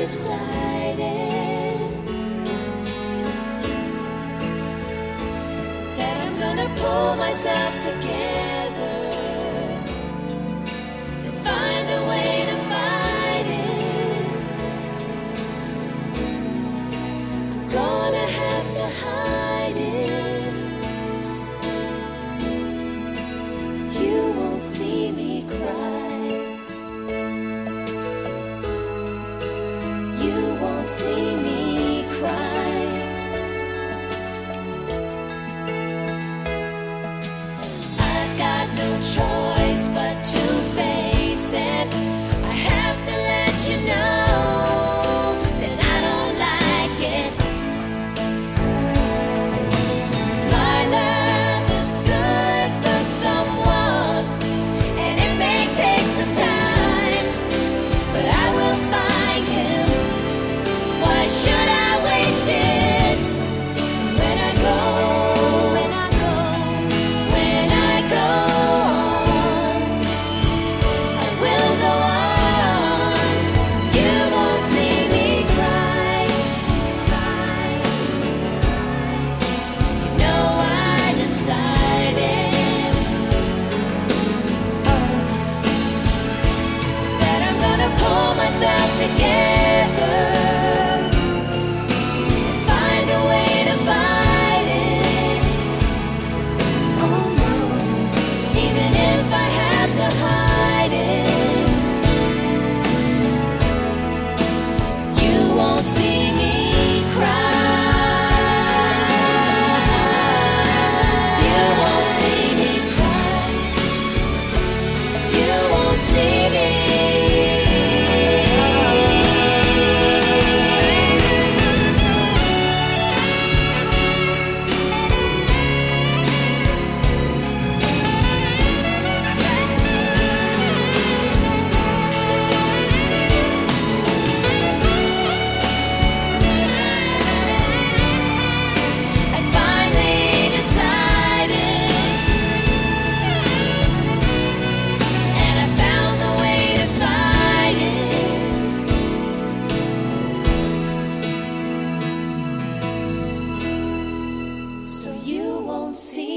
decided that I'm gonna pull myself together and find a way to fight it. I'm gonna have to hide it. You won't see me cry. You won't see me cry. I've got no choice but to face it. I have to let you know that I don't like it. My love is good for someone, and it may take some time, but I will find him. Why should I waste it? When I go on, I will go on. You won't see me cry. You know I decided that I'm gonna pull myself together. Find a way to fight it. Oh no, even if I have to hide it, you won't see me cry. You won't see me cry. You won't see me. I finally decided, and I found the way to fight it. So you won't see